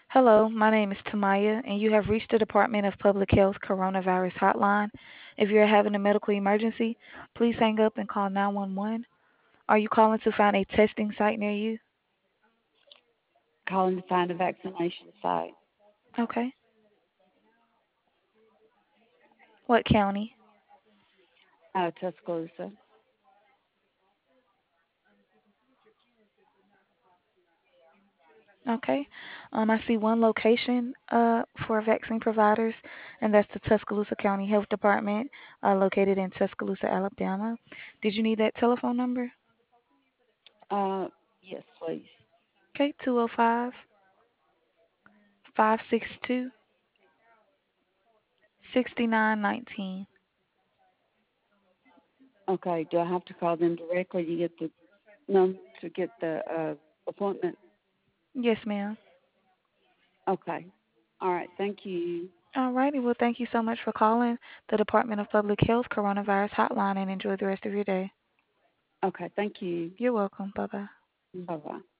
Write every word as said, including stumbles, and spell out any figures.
Hello, my name is Tamaya, and you have reached the Department of Public Health Coronavirus Hotline. If you're having a medical emergency, please hang up and call nine one one. Are you calling to find a testing site near you? Calling to find a vaccination site. Okay. What county? Uh, Tuscaloosa. Okay. Um, I see one location uh, for vaccine providers, and that's the Tuscaloosa County Health Department, uh, located in Tuscaloosa, Alabama. Did you need that telephone number? Uh, yes, please. Okay, two oh five, five six two, six nine one nine. Okay. Do I have to call them directly to get the num to get the uh, appointment? Yes, ma'am. Okay. All right. Thank you. All righty. Well, thank you so much for calling the Department of Public Health Coronavirus Hotline and enjoy the rest of your day. Okay. Thank you. You're welcome. Bye bye. Bye bye.